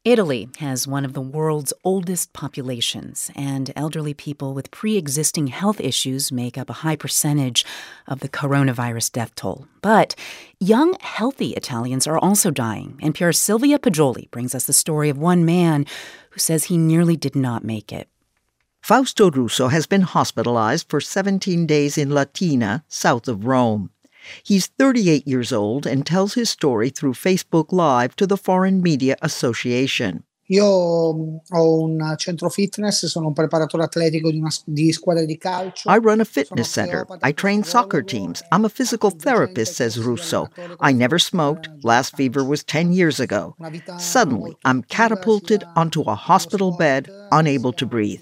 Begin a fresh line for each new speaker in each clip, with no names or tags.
Italy has one of the world's oldest populations, and elderly people with pre-existing health issues make up a high percentage of the coronavirus death toll. But young, healthy Italians are also dying. NPR's Silvia Poggioli brings us the story of one man who says he nearly did not make it.
Fausto Russo has been hospitalized for 17 days in Latina, south of Rome. He's 38 years old and tells his story through Facebook Live to the Foreign Media Association.
Io ho un centro fitness, sono un preparatore atletico di squadre di calcio.
I run a fitness center. I train soccer teams. I'm a physical therapist, says Russo. I never smoked. Last fever was 10 years ago. Suddenly, I'm catapulted onto a hospital bed, unable to breathe.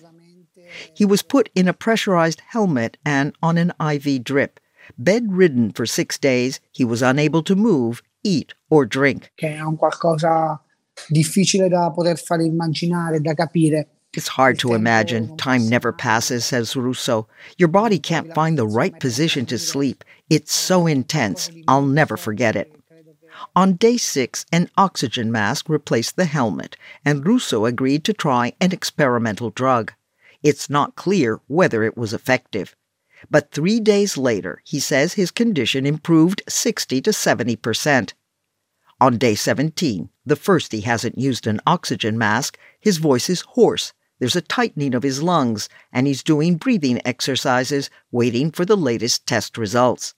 He was put in a pressurized helmet and on an IV drip. Bedridden for 6 days, he was unable to move, eat, or drink.
Che è un qualcosa difficile da poter fare immaginare, da capire.
It's hard to imagine. Time never passes, says Russo. Your body can't find the right position to sleep. It's so intense. I'll never forget it. On day 6, an oxygen mask replaced the helmet, and Russo agreed to try an experimental drug. It's not clear whether it was effective. But 3 days later, he says his condition improved 60 to 70%. On day 17, the first he hasn't used an oxygen mask, his voice is hoarse, there's a tightening of his lungs, and he's doing breathing exercises, waiting for the latest test results.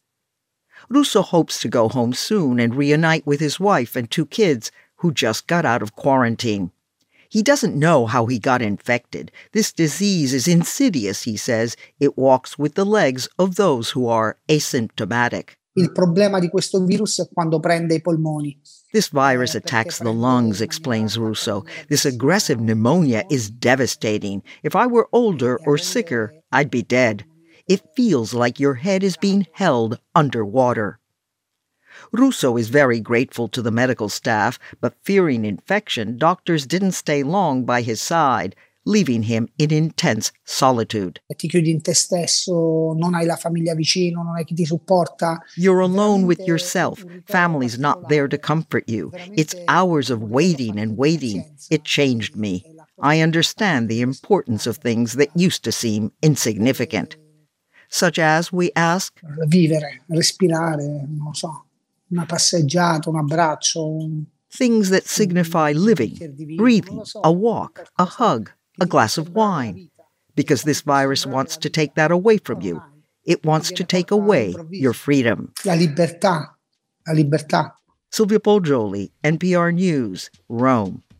Russo hopes to go home soon and reunite with his wife and 2 kids who just got out of quarantine. He doesn't know how he got infected. This disease is insidious, he says. It walks with the legs of those who are asymptomatic.
Il problema di questo virus è quando prende i polmoni.
This virus attacks the lungs, explains Russo. This aggressive pneumonia is devastating. If I were older or sicker, I'd be dead. It feels like your head is being held underwater. Russo is very grateful to the medical staff, but fearing infection, doctors didn't stay long by his side, leaving him in intense solitude.
Ti chiudi in te stesso, non hai la famiglia vicino, non hai chi ti supporta.
You're alone with yourself. Family's not there to comfort you. It's hours of waiting and waiting. It changed me. I understand the importance of things that used to seem insignificant. Such as, we ask,
Vivere, respirare, non so. Una passeggiata, un abbraccio.
Things that signify living, breathing, a walk, a hug, a glass of wine. Because this virus wants to take that away from you. It wants to take away your freedom.
La libertà, la libertà.
Silvia Poggioli, NPR News, Rome.